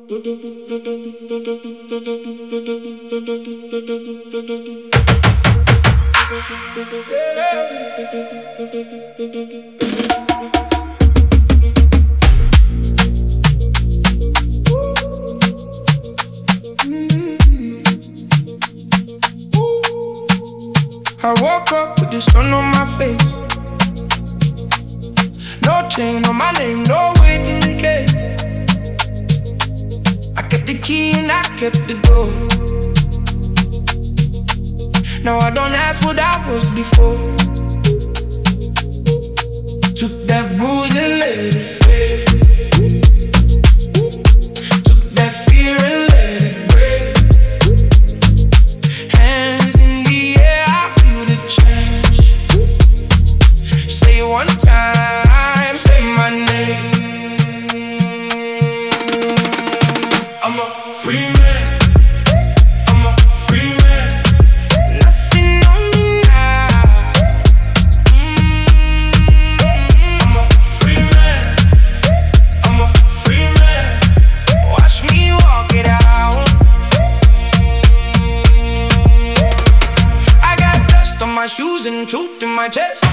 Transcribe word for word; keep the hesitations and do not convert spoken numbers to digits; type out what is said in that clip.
I woke up with the sun on my face. No chain on my name, no weight in the case. I kept the key and I kept the door. Now I don't ask what I was before. Took that bruise and let it fade. Took that fear and let it break. Hands in the air, I feel the change. Say it one time, say my name. I'm a free man. I'm a free man. Nothing on me now. Mm-hmm. I'm a free man. I'm a free man. Watch me walk it out. I got dust on my shoes and truth in my chest.